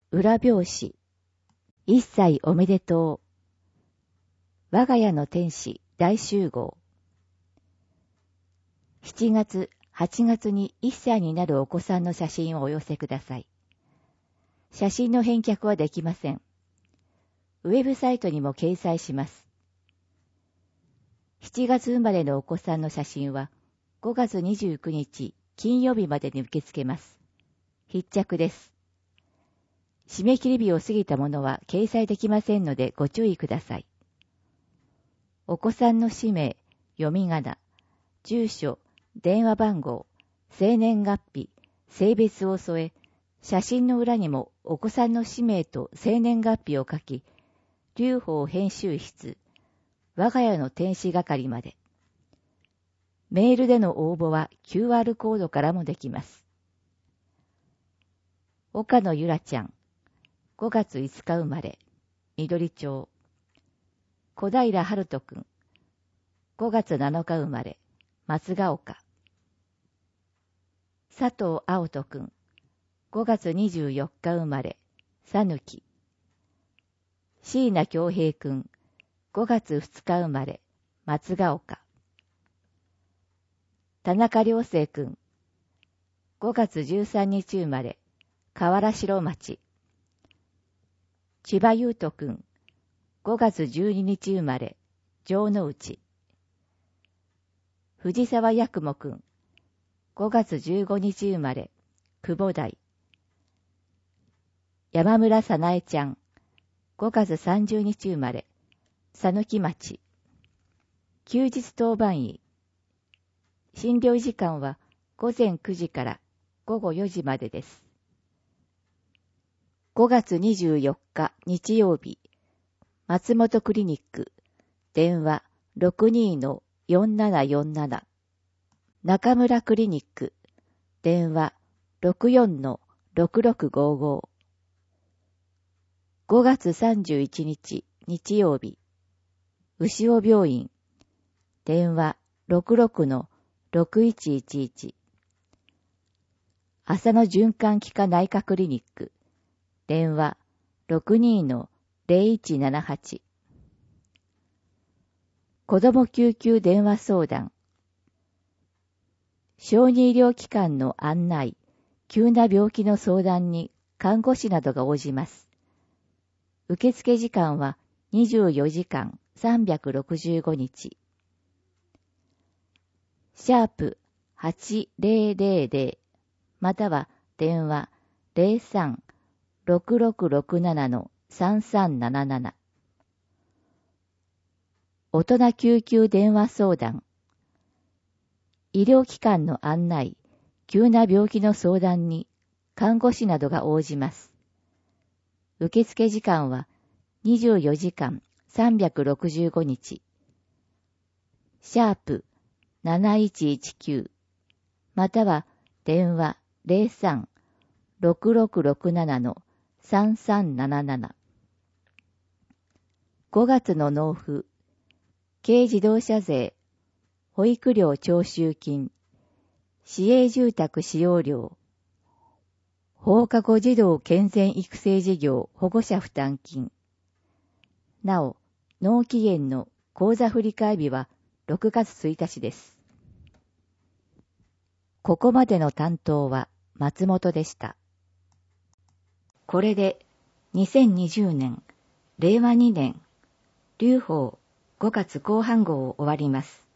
裏表紙。一歳おめでとう。我が家の天使大集合。7月、8月に1歳になるお子さんの写真をお寄せください。写真の返却はできません。ウェブサイトにも掲載します。7月生まれのお子さんの写真は5月29日金曜日までに受け付けます。必着です。締め切り日を過ぎたものは掲載できませんのでご注意ください。お子さんの氏名、読み仮名、住所、電話番号、生年月日、性別を添え、写真の裏にもお子さんの氏名と生年月日を書き、劉邦編集室、我が家の天使係まで。メールでの応募は QR コードからもできます。岡野ゆらちゃん、5月5日生まれ、緑町。小平春人くん、5月7日生まれ、松ヶ丘。佐藤青人くん、5月24日生まれ、さぬき。椎名京平くん、5月2日生まれ、松ヶ丘。田中良生くん、5月13日生まれ、河原城町。千葉優斗くん、5月12日生まれ、城之内。藤沢八雲くん、5月15日生まれ、久保台。山村さなえちゃん、5月30日生まれ、佐貫町。休日当番医。診療時間は午前9時から午後4時までです。5月24日日曜日、松本クリニック、電話 62-4747。中村クリニック、電話 64-6655。5月31日日曜日、牛尾病院、電話 66-6111。浅野循環器科内科クリニック、電話 62-0178。子ども救急電話相談。小児医療機関の案内、急な病気の相談に看護師などが応じます。受付時間は24時間365日。#8000または電話 03-6667-3377。大人救急電話相談。医療機関の案内、急な病気の相談に看護師などが応じます。受付時間は24時間365日。#7119または電話 03-6667-3377。5月の納付。軽自動車税、保育料徴収金、市営住宅使用料、放課後児童健全育成事業保護者負担金。なお、納期限の口座振替日は6月1日です。ここまでの担当は松本でした。これで2020年、令和2年、劉邦5月後半号を終わります。